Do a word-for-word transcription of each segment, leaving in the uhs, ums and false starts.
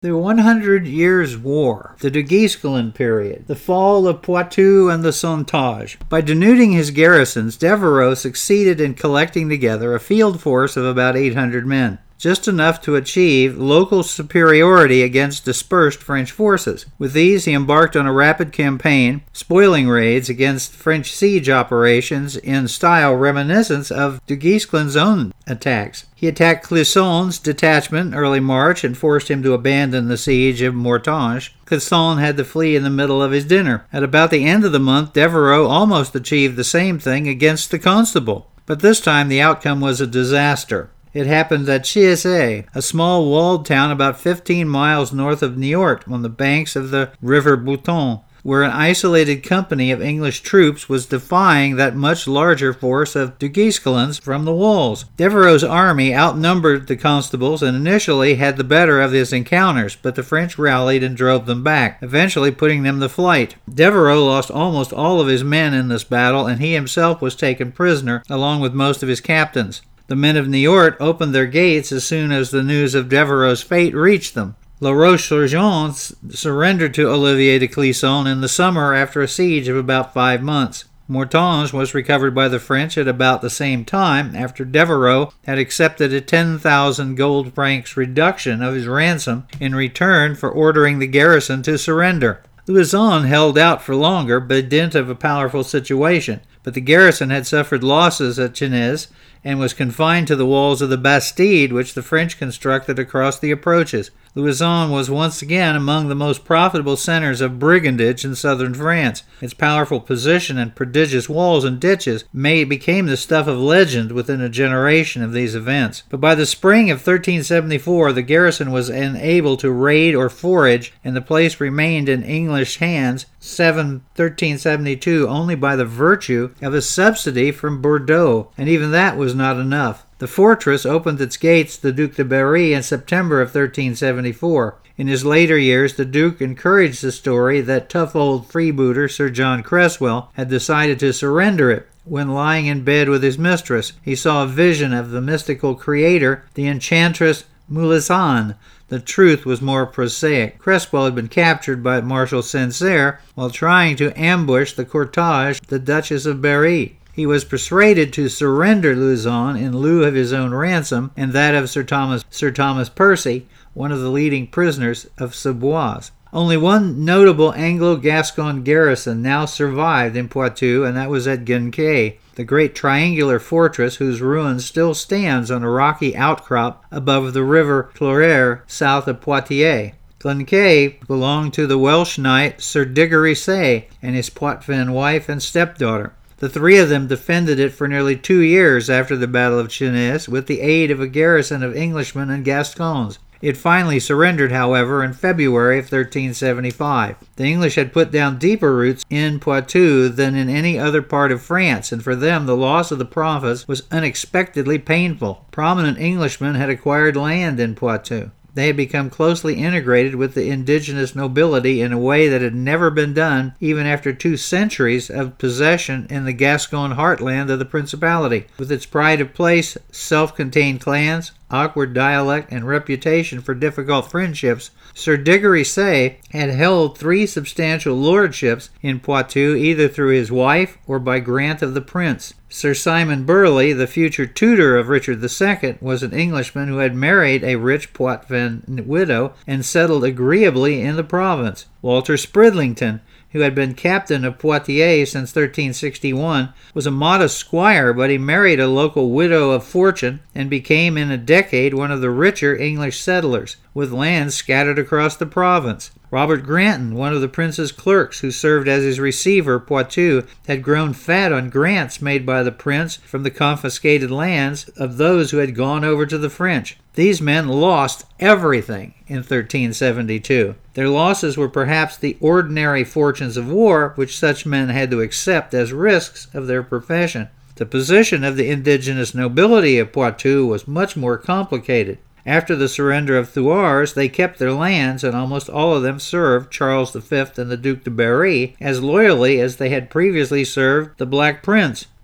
The One Hundred Years' War, the de Guesclin period, the fall of Poitou and the Sontage. By denuding his garrisons, Devereux succeeded in collecting together a field force of about eight hundred men, just enough to achieve local superiority against dispersed French forces. With these, he embarked on a rapid campaign, spoiling raids against French siege operations in style reminiscent of de Guesclin's own attacks. He attacked Clisson's detachment in early March and forced him to abandon the siege of Mortange. Clisson had to flee in the middle of his dinner. At about the end of the month, Devereux almost achieved the same thing against the Constable, but this time the outcome was a disaster. It happened at Chiessy, a small walled town about fifteen miles north of Niort on the banks of the River Bouton, where an isolated company of English troops was defying that much larger force of de Guesclin's from the walls. Devereux's army outnumbered the Constables and initially had the better of his encounters, but the French rallied and drove them back, eventually putting them to flight. Devereux lost almost all of his men in this battle, and he himself was taken prisoner, along with most of his captains. The men of Niort opened their gates as soon as the news of Devereux's fate reached them. La Roche-sur-Yon surrendered to Olivier de Clisson in the summer after a siege of about five months. Mortange was recovered by the French at about the same time after Devereux had accepted a ten thousand gold francs reduction of his ransom in return for ordering the garrison to surrender. Louison held out for longer by dint of a powerful situation, but the garrison had suffered losses at Chenez and was confined to the walls of the Bastide, which the French constructed across the approaches. Louison was once again among the most profitable centers of brigandage in southern France. Its powerful position and prodigious walls and ditches may became the stuff of legend within a generation of these events. But by the spring of thirteen seventy-four, the garrison was unable to raid or forage, and the place remained in English hands thirteen seventy-two only by the virtue of a subsidy from Bordeaux, and even that was not enough. The fortress opened its gates to the Duc de Berry in September of thirteen seventy-four. In his later years, the Duke encouraged the story that tough old freebooter Sir John Cresswell had decided to surrender it. When lying in bed with his mistress, he saw a vision of the mystical creator, the enchantress Melisande. The truth was more prosaic. Cresswell had been captured by Marshal Sancerre while trying to ambush the cortege, the Duchess of Berry. He was persuaded to surrender Louison in lieu of his own ransom and that of Sir Thomas, Sir Thomas Percy, one of the leading prisoners of Savoie. Only one notable Anglo-Gascon garrison now survived in Poitou, and that was at Guenquet, the great triangular fortress whose ruins still stands on a rocky outcrop above the river Cloire, south of Poitiers. Guenquet belonged to the Welsh knight Sir Diggory Say and his Poitevin wife and stepdaughter. The three of them defended it for nearly two years after the Battle of Chenez with the aid of a garrison of Englishmen and Gascons. It finally surrendered, however, in February of thirteen seventy-five. The English had put down deeper roots in Poitou than in any other part of France, and for them the loss of the province was unexpectedly painful. Prominent Englishmen had acquired land in Poitou. They had become closely integrated with the indigenous nobility in a way that had never been done even after two centuries of possession in the Gascon heartland of the Principality. With its pride of place, self-contained clans, awkward dialect, and reputation for difficult friendships, Sir Diggory Say had held three substantial lordships in Poitou either through his wife or by grant of the prince. Sir Simon Burley, the future tutor of Richard the Second, was an Englishman who had married a rich Poitevin widow and settled agreeably in the province. Walter Spridlington, who had been captain of Poitiers since thirteen sixty-one, was a modest squire, but he married a local widow of fortune and became in a decade one of the richer English settlers, with lands scattered across the province. Robert Granton, one of the prince's clerks who served as his receiver, Poitou, had grown fat on grants made by the prince from the confiscated lands of those who had gone over to the French. These men lost everything in thirteen seventy-two. Their losses were perhaps the ordinary fortunes of war, which such men had to accept as risks of their profession. The position of the indigenous nobility of Poitou was much more complicated. After the surrender of Thouars, they kept their lands, and almost all of them served Charles the Fifth and the Duc de Berry as loyally as they had previously served the Black Prince.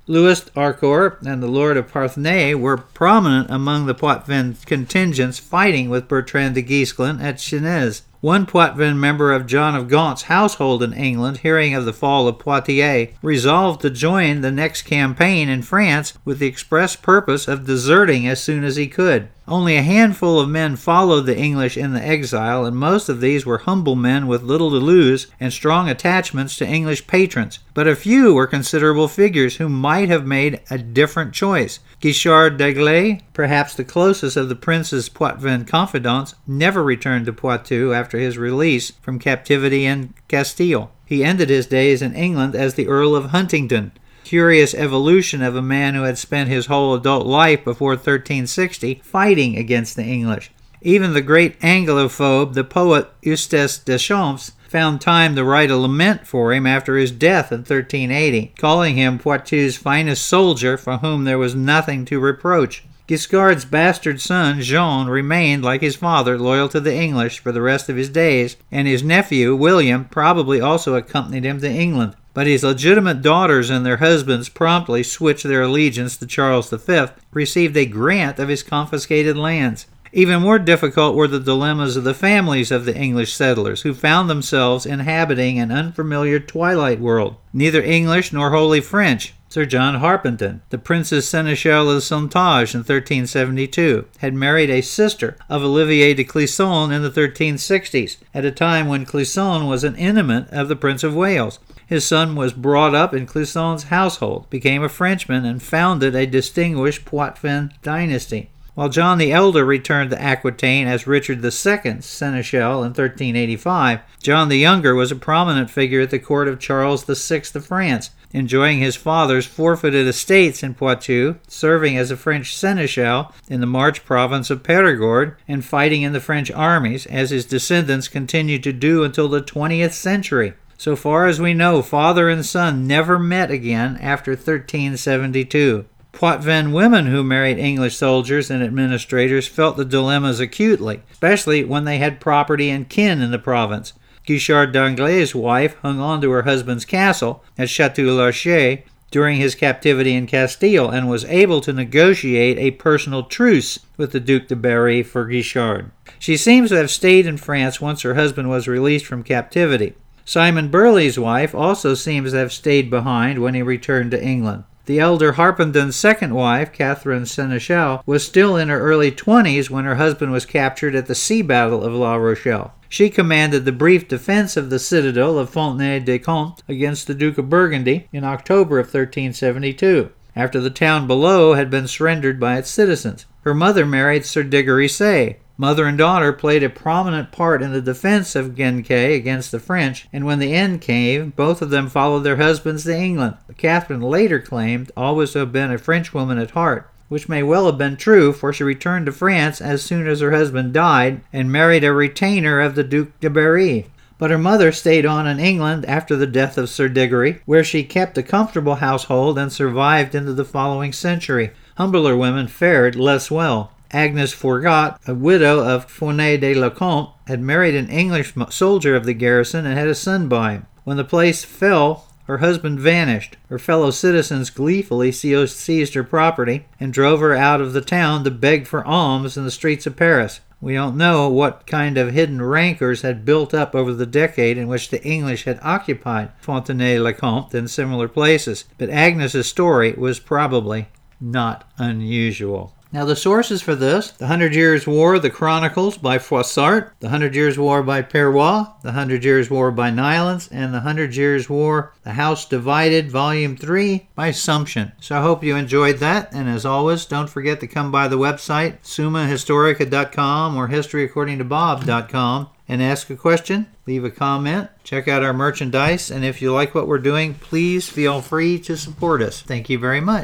Louis d'Harcourt and the Lord of Parthenay were prominent among the Poitevin contingents fighting with Bertrand de Guesclin at Chenez. One Poitevin member of John of Gaunt's household in England, hearing of the fall of Poitiers, resolved to join the next campaign in France with the express purpose of deserting as soon as he could. Only a handful of men followed the English in the exile, and most of these were humble men with little to lose and strong attachments to English patrons. But a few were considerable figures who might have made a different choice. Guichard d'Aiglay, perhaps the closest of the prince's Poitevin confidants, never returned to Poitou after his release from captivity in Castile. He ended his days in England as the Earl of Huntingdon. Curious evolution of a man who had spent his whole adult life before thirteen sixty fighting against the English. Even the great Anglophobe, the poet Eustace Deschamps, found time to write a lament for him after his death in thirteen eighty, calling him Poitou's finest soldier for whom there was nothing to reproach. Guiscard's bastard son, Jean, remained, like his father, loyal to the English for the rest of his days, and his nephew, William, probably also accompanied him to England. But his legitimate daughters and their husbands promptly switched their allegiance to Charles the Fifth, received a grant of his confiscated lands. Even more difficult were the dilemmas of the families of the English settlers, who found themselves inhabiting an unfamiliar twilight world. Neither English nor wholly French. Sir John Harpenden, the Prince's Seneschal of Sontage in thirteen seventy-two, had married a sister of Olivier de Clisson in the thirteen sixties, at a time when Clisson was an intimate of the Prince of Wales. His son was brought up in Clisson's household, became a Frenchman, and founded a distinguished Poitevin dynasty. While John the Elder returned to Aquitaine as Richard the Second's Seneschal in thirteen eighty-five, John the Younger was a prominent figure at the court of Charles the Sixth of France, enjoying his father's forfeited estates in Poitou, serving as a French seneschal in the Marche province of Perigord, and fighting in the French armies, as his descendants continued to do until the twentieth century. So far as we know, father and son never met again after thirteen seventy-two. Poitevin women who married English soldiers and administrators felt the dilemmas acutely, especially when they had property and kin in the province. Guichard d'Aiglay's wife hung on to her husband's castle at Château-Larcher during his captivity in Castile and was able to negotiate a personal truce with the Duc de Berry for Guichard. She seems to have stayed in France once her husband was released from captivity. Simon Burley's wife also seems to have stayed behind when he returned to England. The elder Harpenden's second wife, Catherine Seneschal, was still in her early twenties when her husband was captured at the sea battle of La Rochelle. She commanded the brief defense of the citadel of Fontenay-le-Comte against the Duke of Burgundy in October of thirteen seventy-two, after the town below had been surrendered by its citizens. Her mother married Sir Diggory Say. Mother and daughter played a prominent part in the defense of Genké against the French, and when the end came, both of them followed their husbands to England. Catherine later claimed always to have been a Frenchwoman at heart, which may well have been true, for she returned to France as soon as her husband died and married a retainer of the Duc de Berry. But her mother stayed on in England after the death of Sir Diggory, where she kept a comfortable household and survived into the following century. Humbler women fared less well. Agnes Forgot, a widow of Fontenay-le-Comte, had married an English soldier of the garrison and had a son by him. When the place fell, her husband vanished. Her fellow citizens gleefully seized her property and drove her out of the town to beg for alms in the streets of Paris. We don't know what kind of hidden rancors had built up over the decade in which the English had occupied Fontenay-le-Comte and similar places, but Agnes's story was probably not unusual. Now the sources for this: The Hundred Years' War, The Chronicles by Froissart, The Hundred Years' War by Perrois, The Hundred Years' War by Nylans, and The Hundred Years' War, The House Divided, Volume three by Sumption. So I hope you enjoyed that, and as always, don't forget to come by the website, summa historica dot com or history according to bob dot com, and ask a question, leave a comment, check out our merchandise, and if you like what we're doing, please feel free to support us. Thank you very much.